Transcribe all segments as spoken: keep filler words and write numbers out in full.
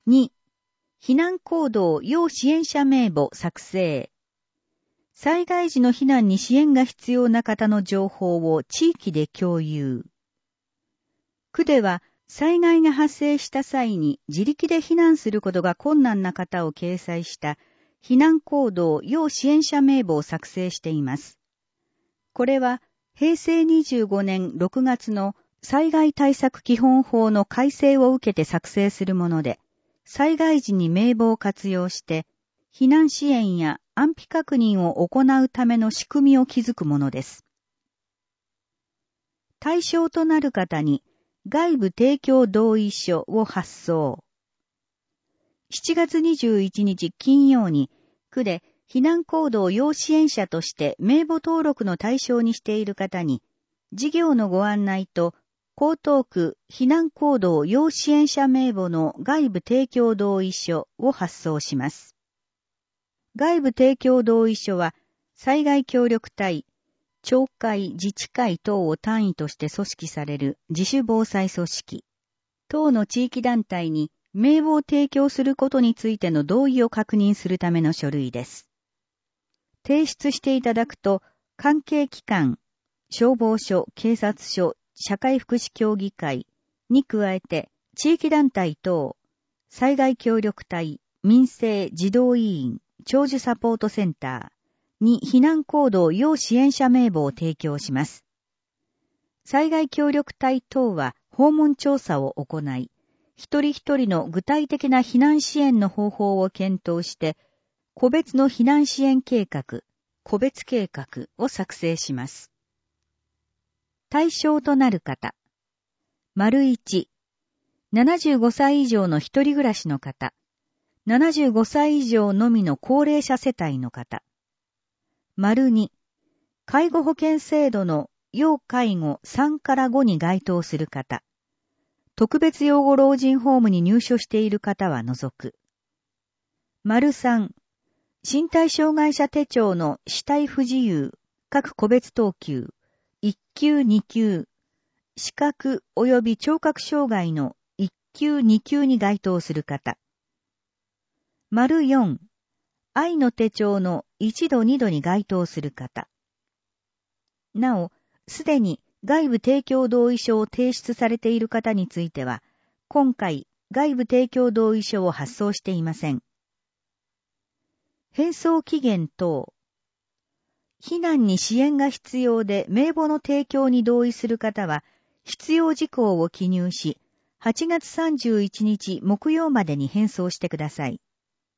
に、避難行動要支援者名簿作成。災害時の避難に支援が必要な方の情報を地域で共有。区では、災害が発生した際に自力で避難することが困難な方を掲載した避難行動要支援者名簿を作成しています。これはへいせいにじゅうごねんろくがつの災害対策基本法の改正を受けて作成するもので、災害時に名簿を活用して避難支援や安否確認を行うための仕組みを築くものです。対象となる方に外部提供同意書を発送。しちがつにじゅういちにち金曜に、区で避難行動要支援者として名簿登録の対象にしている方に、事業のご案内と江東区避難行動要支援者名簿の外部提供同意書を発送します。外部提供同意書は、災害協力隊、町会、自治会等を単位として組織される自主防災組織、等の地域団体に名簿を提供することについての同意を確認するための書類です。提出していただくと、関係機関、消防署、警察署、社会福祉協議会に加えて、地域団体等、災害協力隊、民生児童委員、長寿サポートセンター、に避難行動要支援者名簿を提供します。災害協力隊等は訪問調査を行い、一人一人の具体的な避難支援の方法を検討して、個別の避難支援計画、個別計画を作成します。対象となる方。丸一、ななじゅうごさい以上の一人暮らしの方。ななじゅうごさい以上のみの高齢者世帯の方。丸に、介護保険制度の要介護さんからごに該当する方。特別養護老人ホームに入所している方は除く。丸さん、身体障害者手帳の肢体不自由、各個別等級、いっきゅうにきゅう、視覚及び聴覚障害のいっきゅうにきゅうに該当する方。丸よん、愛の手帳のいちどにどに該当する方。なお、すでに外部提供同意書を提出されている方については、今回外部提供同意書を発送していません。返送期限等。避難に支援が必要で名簿の提供に同意する方は、必要事項を記入し、はちがつさんじゅういちにち木曜までに返送してください。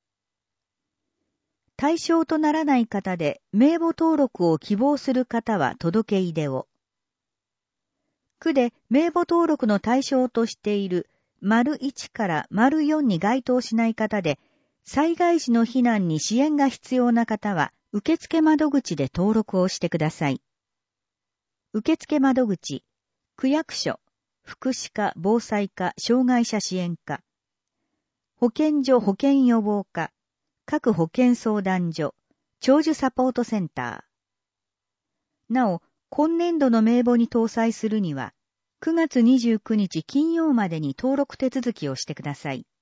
対象とならない方で名簿登録を希望する方は届け出を。区で名簿登録の対象としている丸いちから丸よんに該当しない方で、災害時の避難に支援が必要な方は受付窓口で登録をしてください。受付窓口、区役所、福祉課、防災課、障害者支援課、保健所保健予防課、各保健相談所、長寿サポートセンター。なお、今年度の名簿に搭載するには、くがつにじゅうくにち金曜までに登録手続きをしてください。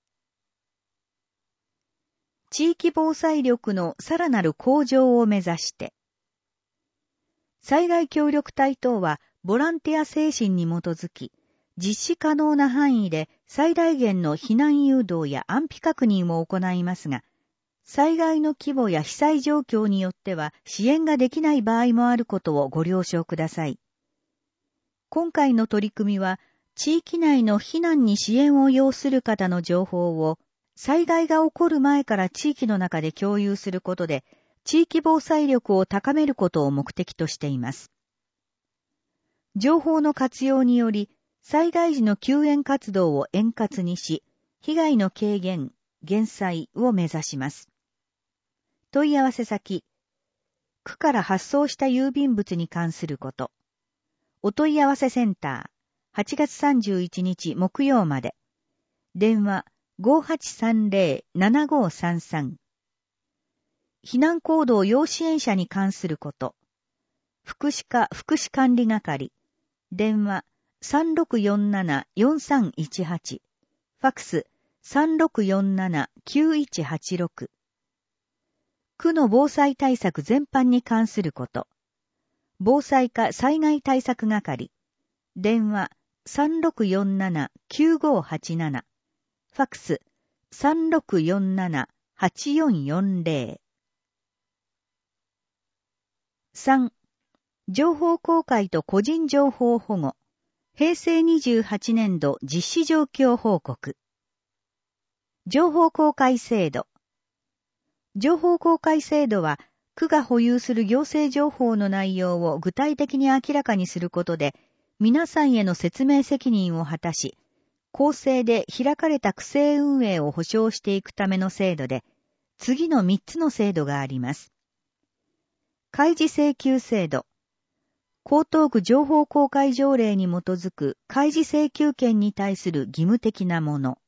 地域防災力のさらなる向上を目指して、災害協力隊等はボランティア精神に基づき、実施可能な範囲で最大限の避難誘導や安否確認を行いますが、災害の規模や被災状況によっては支援ができない場合もあることをご了承ください。今回の取り組みは、地域内の避難に支援を要する方の情報を、災害が起こる前から地域の中で共有することで、地域防災力を高めることを目的としています。情報の活用により、災害時の救援活動を円滑にし、被害の軽減、減災を目指します。問い合わせ先、区から発送した郵便物に関すること。お問い合わせセンター、はちがつさんじゅういちにち木曜まで。電話 ごはちさんぜろ ななごさんさん。避難行動要支援者に関すること。福祉課福祉管理係。電話 さんろくよんなな よんさんいちはち。ファックスさんろくよんなな きゅういちはちろく。区の防災対策全般に関すること。防災課災害対策係。電話 さんろくよんなな きゅうごはちなな。ファックス さんろくよんなな はちよんよんぜろ。さん. 情報公開と個人情報保護。へいせいにじゅうはちねんど実施状況報告。情報公開制度。情報公開制度は、区が保有する行政情報の内容を具体的に明らかにすることで、皆さんへの説明責任を果たし、公正で開かれた区政運営を保障していくための制度で、次のみっつの制度があります。開示請求制度。江東区情報公開条例に基づく開示請求権に対する義務的なもの。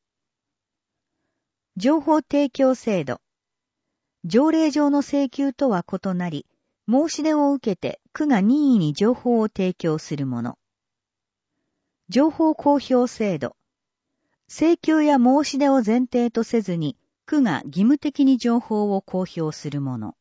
情報提供制度。条例上の請求とは異なり、申し出を受けて区が任意に情報を提供するもの。情報公表制度。請求や申し出を前提とせずに、区が義務的に情報を公表するもの。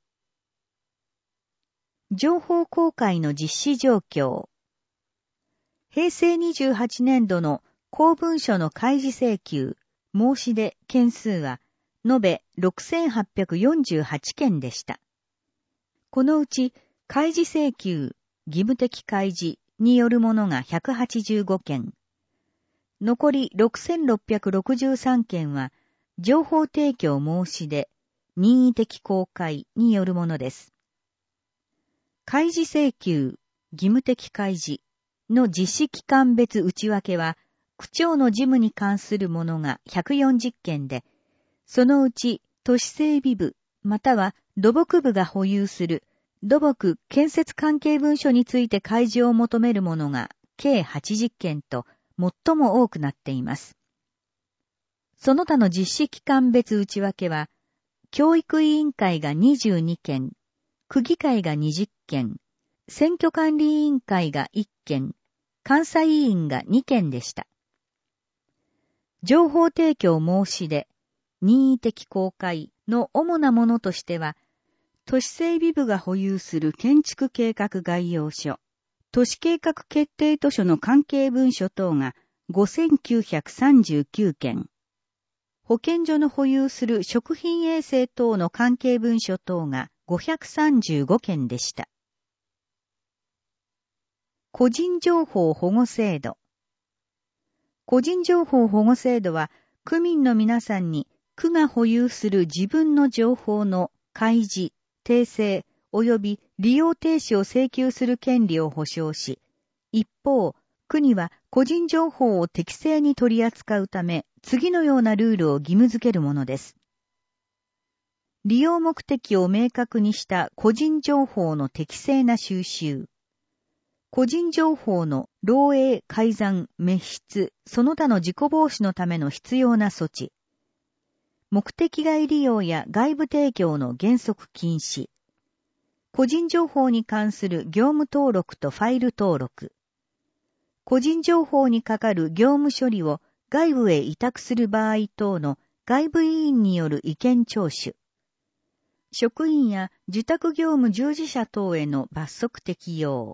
情報公開の実施状況。へいせいにじゅうはちねんどの公文書の開示請求、申し出件数は、延べろくせんはっぴゃくよんじゅうはちけんでした。このうち、開示請求、義務的開示によるものがひゃくはちじゅうごけん。残りろくせんろっぴゃくろくじゅうさんけんは、情報提供申し出、任意的公開によるものです。開示請求、義務的開示の実施期間別内訳は、区長の事務に関するものがひゃくよんじゅっけんで、そのうち都市整備部または土木部が保有する土木建設関係文書について開示を求めるものが計はちじゅっけんと最も多くなっています。その他の実施期間別内訳は、教育委員会がにじゅうにけん、区議会がにじゅっけん、選挙管理委員会がいっけん、監査委員がにけんでした。情報提供申し出、任意的公開の主なものとしては、都市整備部が保有する建築計画概要書、都市計画決定図書の関係文書等がごせんきゅうひゃくさんじゅうきゅうけん、保健所の保有する食品衛生等の関係文書等がごひゃくさんじゅうごけんでした。個人情報保護制度。個人情報保護制度は、区民の皆さんに区が保有する自分の情報の開示、訂正及び利用停止を請求する権利を保障し、一方、区には個人情報を適正に取り扱うため、次のようなルールを義務付けるものです。利用目的を明確にした個人情報の適正な収集。個人情報の漏洩、改ざん、滅失、その他の事故防止のための必要な措置。目的外利用や外部提供の原則禁止。個人情報に関する業務登録とファイル登録。個人情報にかかる業務処理を外部へ委託する場合等の外部委員による意見聴取。職員や受託業務従事者等への罰則適用。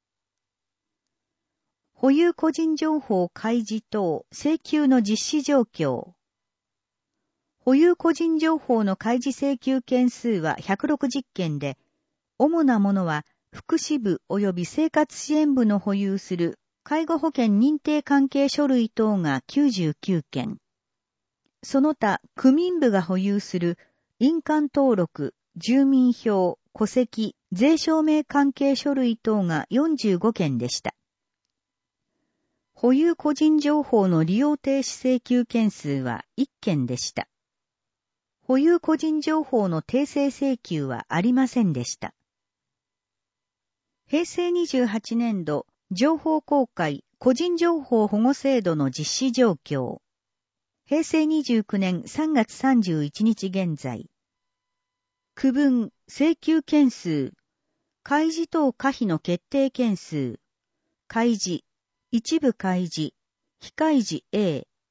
保有個人情報開示等請求の実施状況。保有個人情報の開示請求件数はひゃくろくじゅっけんで、主なものは福祉部及び生活支援部の保有する介護保険認定関係書類等がきゅうじゅうきゅうけん。その他、区民部が保有する印鑑登録、住民票、戸籍、税証明関係書類等がよんじゅうごけんでした。保有個人情報の利用停止請求件数はいっけんでした。保有個人情報の訂正請求はありませんでした。へいせいにじゅうはちねんど情報公開個人情報保護制度の実施状況。へいせいにじゅうきゅうねんさんがつさんじゅういちにち現在。区分、請求件数、開示等可否の決定件数、開示、一部開示、非開示 A、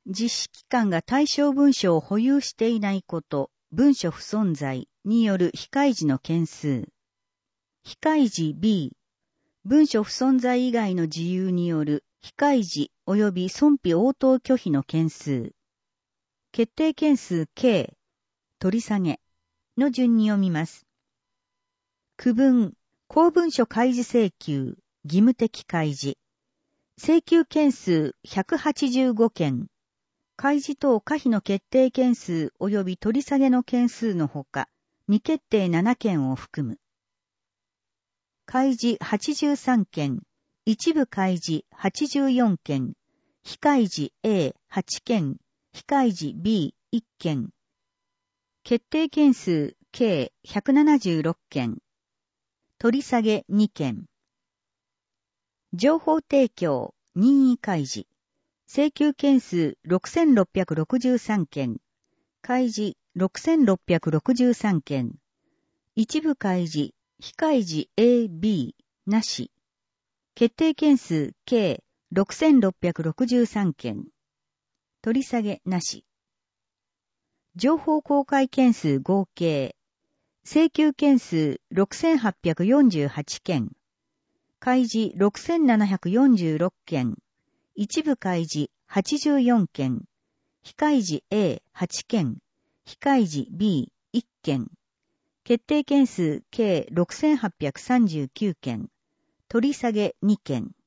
実施機関が対象文書を保有していないこと、文書不存在による非開示の件数。非開示 B、文書不存在以外の事由による非開示及び損否応答拒否の件数。決定件数 K、取り下げの順に読みます。区分、公文書開示請求、義務的開示。請求件数ひゃくはちじゅうごけん。開示等可否の決定件数及び取り下げの件数のほか、未決定ななけんを含む。開示はちじゅうさんけん、一部開示はちじゅうよんけん、非開示 エーはちけん、非開示 ビーいっけん。決定件数計ひゃくななじゅうろっけん。取り下げにけん。情報提供、任意開示。請求件数ろくせんろっぴゃくろくじゅうさんけん。開示ろくせんろっぴゃくろくじゅうさんけん。一部開示、非開示 エービー なし。決定件数計ろくせんろっぴゃくろくじゅうさんけん。取り下げなし。情報公開件数合計。請求件数ろくせんはっぴゃくよんじゅうはちけん。開示ろくせんななひゃくよんじゅうろっけん。一部開示はちじゅうよんけん。非開示 エーはちけん。非開示 ビーいっけん。決定件数計ろくせんはっぴゃくさんじゅうきゅうけん。取り下げにけん。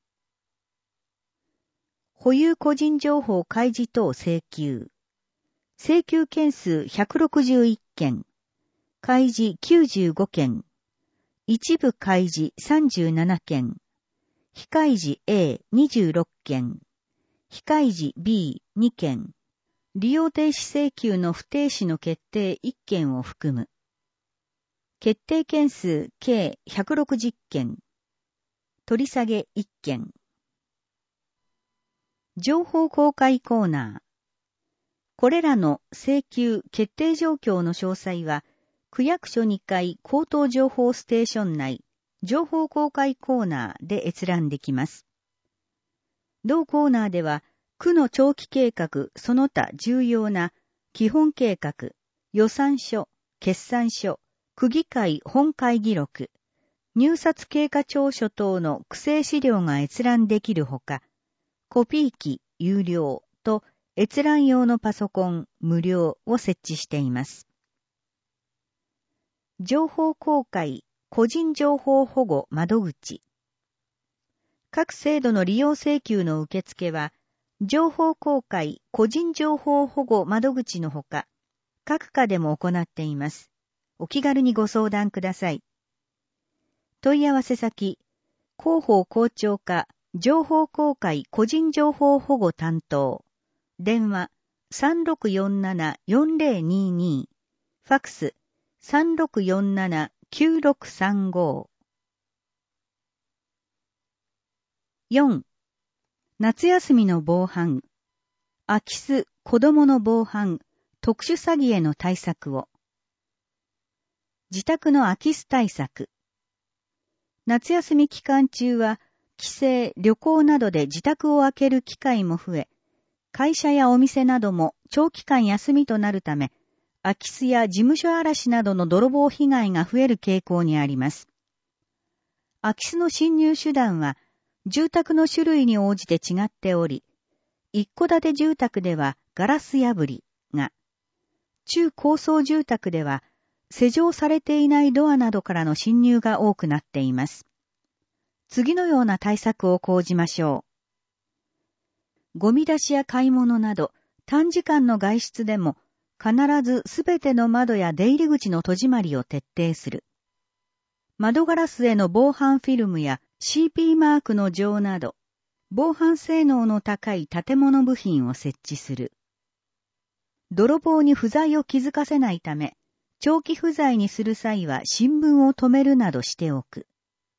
保有個人情報開示等請求。請求件数ひゃくろくじゅういっけん。開示きゅうじゅうごけん。一部開示さんじゅうななけん。非開示 エーにじゅうろっけん。非開示 ビーにけん。利用停止請求の不停止の決定いっけんを含む。決定件数計ひゃくろくじゅっけん。取り下げいっけん。情報公開コーナー。これらの請求決定状況の詳細は、区役所にかい口頭情報ステーション内、情報公開コーナーで閲覧できます。同コーナーでは、区の長期計画その他重要な基本計画、予算書、決算書、区議会本会議録、入札経過調書等の区政資料が閲覧できるほか、コピー機有料と閲覧用のパソコン無料を設置しています。情報公開、個人情報保護窓口。各制度の利用請求の受付は、情報公開、個人情報保護窓口のほか、各課でも行っています。お気軽にご相談ください。問い合わせ先、広報校長課、情報公開個人情報保護担当。電話、さんろくよんななよんぜろにに。ファックス、さんろくよんななきゅうろくさんご。よん. 夏休みの防犯。空き巣、子供の防犯、特殊詐欺への対策を。自宅の空き巣対策。夏休み期間中は、帰省、旅行などで自宅を空ける機会も増え、会社やお店なども長期間休みとなるため、空き巣や事務所荒らしなどの泥棒被害が増える傾向にあります。空き巣の侵入手段は、住宅の種類に応じて違っており、一戸建て住宅ではガラス破りが、中高層住宅では施錠されていないドアなどからの侵入が多くなっています。次のような対策を講じましょう。ゴミ出しや買い物など短時間の外出でも必ずすべての窓や出入り口の戸締まりを徹底する。窓ガラスへの防犯フィルムや シーピー マークの錠など、防犯性能の高い建物部品を設置する。泥棒に不在を気づかせないため、長期不在にする際は新聞を止めるなどしておく。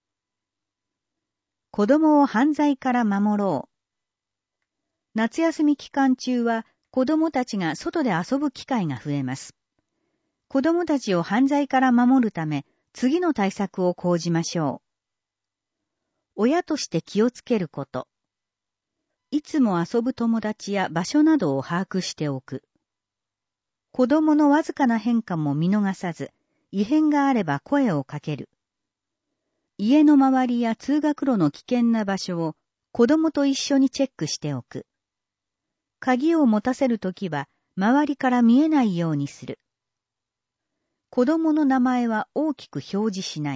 子供を犯罪から守ろう。夏休み期間中は子供たちが外で遊ぶ機会が増えます。子供たちを犯罪から守るため、次の対策を講じましょう。親として気をつけること。 いつも遊ぶ友達や場所などを把握しておく。子供のわずかな変化も見逃さず、異変があれば声をかける。家の周りや通学路の危険な場所を子供と一緒にチェックしておく。鍵を持たせるときは周りから見えないようにする。子供の名前は大きく表示しない。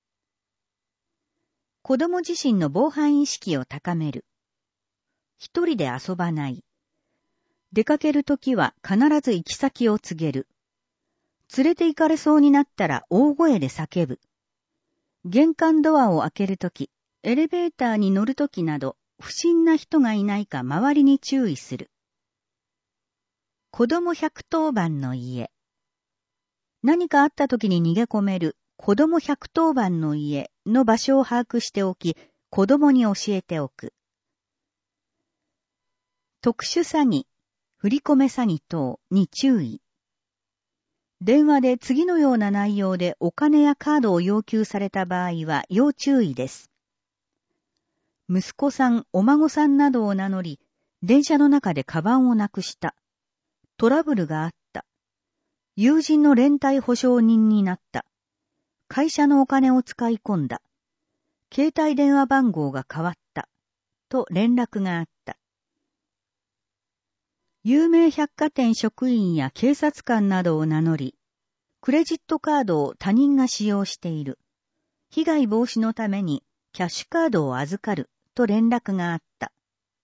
子供自身の防犯意識を高める。一人で遊ばない。出かけるときは必ず行き先を告げる。連れて行かれそうになったら大声で叫ぶ。玄関ドアを開けるとき、エレベーターに乗るときなど、不審な人がいないか周りに注意する。子供ひゃくとおばんの家。何かあったときに逃げ込める子供ひゃくとおばんの家の場所を把握しておき、子供に教えておく。特殊詐欺、振り込め詐欺等に注意。電話で次のような内容でお金やカードを要求された場合は要注意です。息子さん、お孫さんなどを名乗り、電車の中でカバンをなくした。トラブルがあった。友人の連帯保証人になった。会社のお金を使い込んだ。携帯電話番号が変わった。と連絡があった。有名百貨店職員や警察官などを名乗り、クレジットカードを他人が使用している。被害防止のためにキャッシュカードを預かると連絡があった。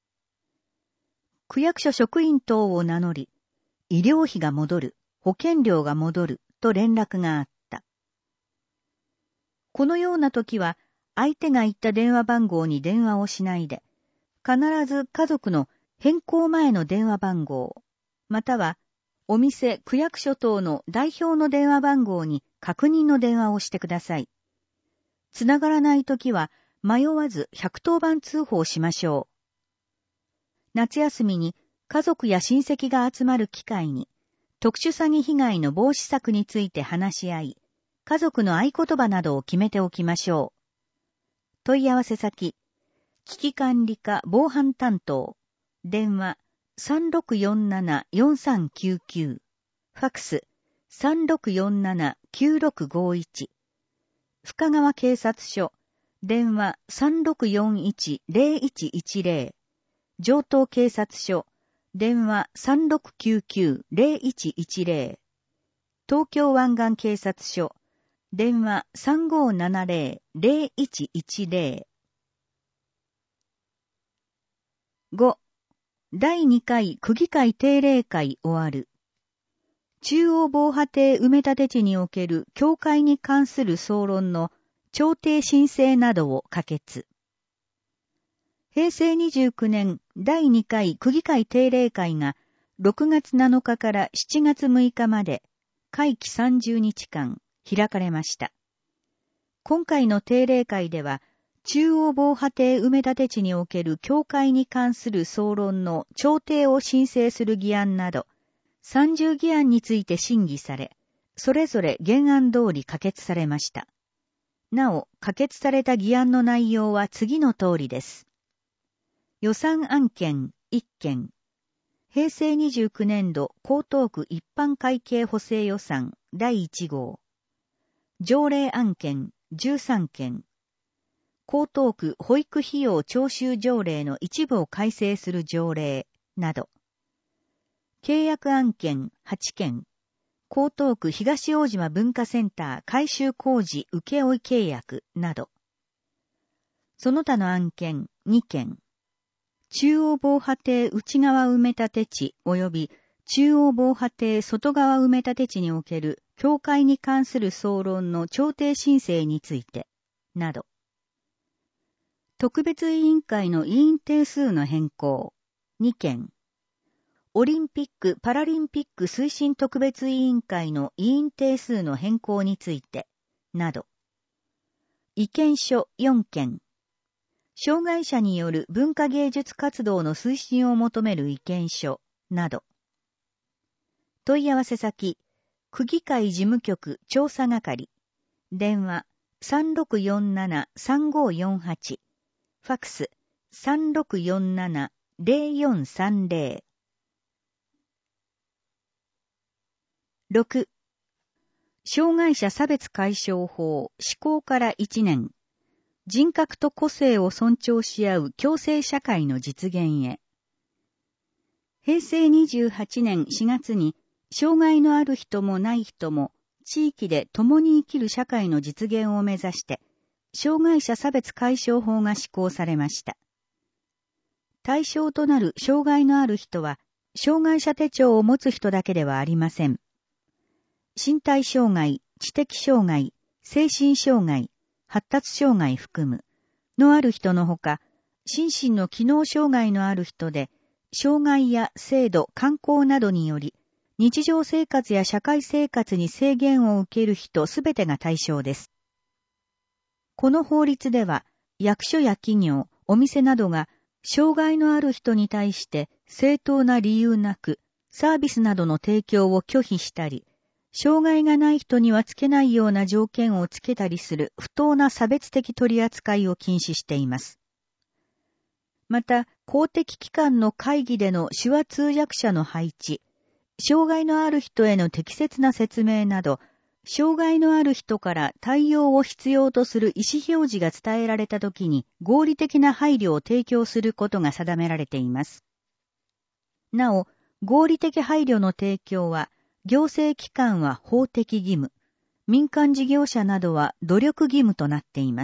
区役所職員等を名乗り、医療費が戻る、保険料が戻ると連絡があった。このような時は、相手が言った電話番号に電話をしないで、必ず家族の変更前の電話番号、または、お店、区役所等の代表の電話番号に確認の電話をしてください。つながらないときは、迷わずひゃくとおばん通報しましょう。夏休みに家族や親戚が集まる機会に、特殊詐欺被害の防止策について話し合い、家族の合言葉などを決めておきましょう。問い合わせ先、危機管理課防犯担当、電話 さんろくよんななよんさんきゅうきゅう、ファックス さんろくよんななきゅうろくごいち、深川警察署、電話 さんろくよんいちゼロいちいちゼロ、城東警察署、電話 さんろくきゅうきゅうゼロいちいちゼロ、東京湾岸警察署、電話 さんごーななゼロゼロいちいちゼロ。ご. だいにかい区議会定例会終わる。中央防波堤埋め立て地における境界に関する総論の調停申請などを可決。へいせいにじゅうきゅうねんだいにかい区議会定例会がろくがつなのかからしちがつむいかまで会期さんじゅうにちかん開かれました。今回の定例会では、中央防波堤埋め立て地における境界に関する総論の調停を申請する議案など、さんじゅう議案について審議され、それぞれ原案通り可決されました。なお、可決された議案の内容は次の通りです。予算案件いっけん。へいせいにじゅうきゅうねんど江東区一般会計補正予算だいいちごう。条例案件じゅうさんけん。江東区保育費用徴収条例の一部を改正する条例など。契約案件はちけん。江東区東大島文化センター改修工事請負契約など。その他の案件にけん。中央防波堤内側埋め立て地及び中央防波堤外側埋め立て地における境界に関する総論の調停申請についてなど。特別委員会の委員定数の変更にけん。オリンピック・パラリンピック推進特別委員会の委員定数の変更についてなど。意見書よんけん。障害者による文化芸術活動の推進を求める意見書など。問い合わせ先、区議会事務局調査係、電話 さんろくよんななさんごーよんはち、ファックス さんろくよんななゼロよんさんゼロ。ろく、障害者差別解消法施行からいちねん。人格と個性を尊重し合う共生社会の実現へ。へいせいにじゅうはちねんしがつに、障害のある人もない人も、地域で共に生きる社会の実現を目指して、障害者差別解消法が施行されました。対象となる障害のある人は、障害者手帳を持つ人だけではありません。身体障害、知的障害、精神障害、発達障害含む、のある人のほか、心身の機能障害のある人で、障害や制度、慣行などにより、日常生活や社会生活に制限を受ける人すべてが対象です。この法律では、役所や企業、お店などが、障害のある人に対して正当な理由なく、サービスなどの提供を拒否したり、障害がない人にはつけないような条件をつけたりする不当な差別的取り扱いを禁止しています。また、公的機関の会議での手話通訳者の配置、障害のある人への適切な説明など、障害のある人から対応を必要とする意思表示が伝えられたときに合理的な配慮を提供することが定められています。なお、合理的配慮の提供は、行政機関は法的義務、民間事業者などは努力義務となっています。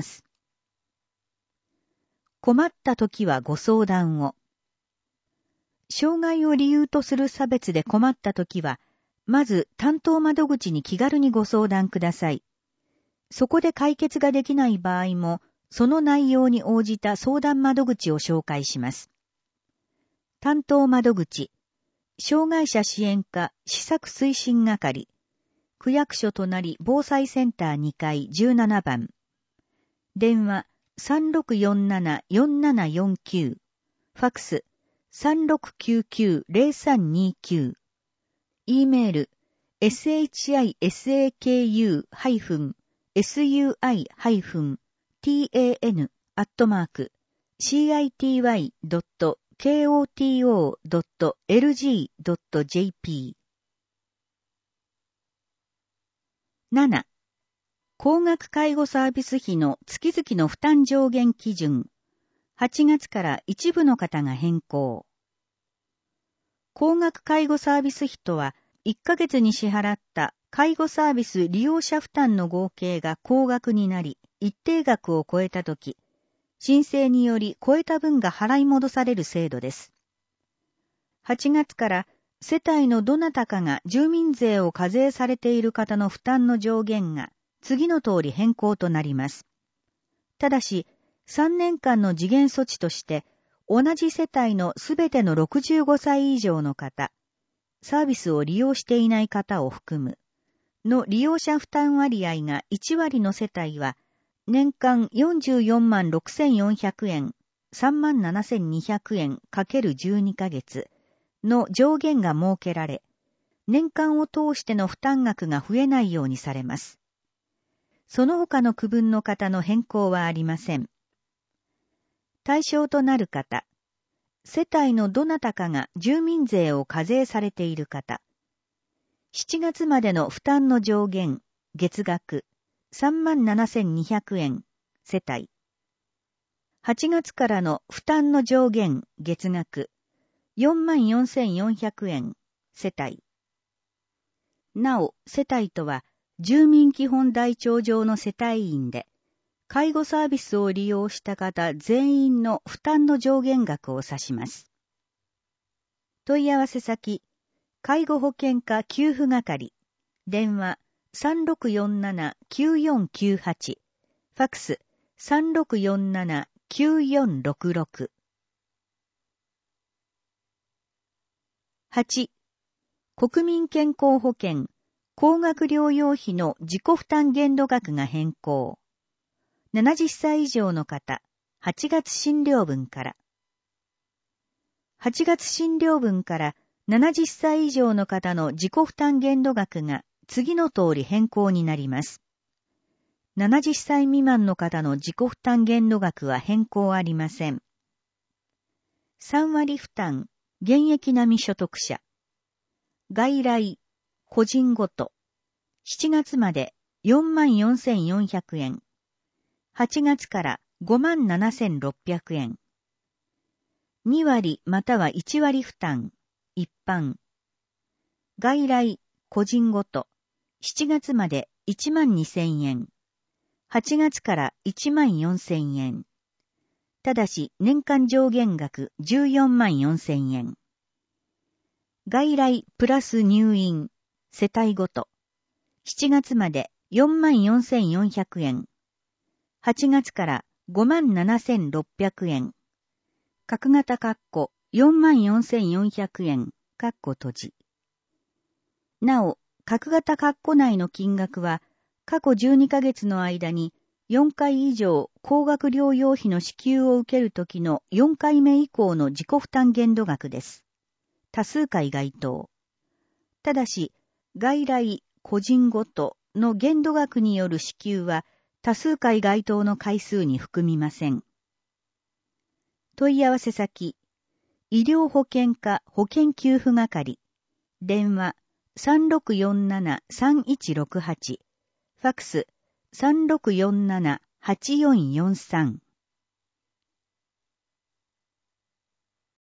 困ったときはご相談を。障害を理由とする差別で困ったときは、まず担当窓口に気軽にご相談ください。そこで解決ができない場合も、その内容に応じた相談窓口を紹介します。担当窓口、障害者支援課施策推進係、区役所隣防災センターにかいじゅうななばん、電話 さんろくよんななよんななよんきゅう、ファクス さんろくきゅうきゅうゼロさんにきゅう、E メール シサク スイ tan アットマーク シーアイティーワイ ドット ケーオーティーオー ドット エルジー ドット ジェーピー。なな、高額介護サービス費の月々の負担上限基準。はちがつから一部の方が変更。高額介護サービス費とは、いっかげつに支払った介護サービス利用者負担の合計が高額になり、一定額を超えたとき、申請により超えた分が払い戻される制度です。はちがつから世帯のどなたかが住民税を課税されている方の負担の上限が次の通り変更となります。ただし、さんねんかんの時限措置として、同じ世帯のすべてのろくじゅうごさい以上の方、サービスを利用していない方を含む、の利用者負担割合がいちわりの世帯は、年間よんじゅうよんまんろくせんよんひゃくえん、さんまんななせんにひゃくえん ×じゅうに ヶ月の上限が設けられ、年間を通しての負担額が増えないようにされます。その他の区分の方の変更はありません。対象となる方、世帯のどなたかが住民税を課税されている方、しちがつまでの負担の上限、月額、さんまんななせんにひゃくえん、世帯。はちがつからの負担の上限、月額、よんまんよんせんよんひゃくえん、世帯。なお、世帯とは、住民基本台帳上の世帯員で、介護サービスを利用した方全員の負担の上限額を指します。問い合わせ先、介護保険課給付係、電話 さんろくよんななきゅうよんきゅうはち、ファクス さんろくよんななきゅうよんろくろく。はち、国民健康保険、高額療養費の自己負担限度額が変更。ななじゅっさい以上の方、はちがつ診療分から。はちがつ診療分からななじゅっさい以上の方の自己負担限度額が次の通り変更になります。ななじゅっさい未満の方の自己負担限度額は変更ありません。 さんわり負担、現役並み所得者。外来、個人ごと。しちがつまで よんまんよんせんよんひゃくえん。はちがつからごまんななせんろっぴゃくえん。にわりまたはいちわり負担、一般。外来、個人ごと。しちがつまでいちまんにせんえん。はちがつからいちまんよんせんえん。ただし年間上限額じゅうよんまんよんせんえん。外来プラス入院、世帯ごと。しちがつまでよんまんよんせんよんひゃくえん。はちがつからごまんななせんろっぴゃくえん。格型括弧よんまんよんせんよんひゃくえん、括弧閉じ。なお、格型括弧内の金額は、過去じゅうにかげつの間によんかい以上高額療養費の支給を受けるときのよんかいめ以降の自己負担限度額です。多数回該当。ただし、外来、個人ごとの限度額による支給は多数回該当の回数に含みません。問い合わせ先、医療保険課保険給付係、電話 さんろくよんななさんいちろくはち、ファクス さんろくよんななはちよんよんさん。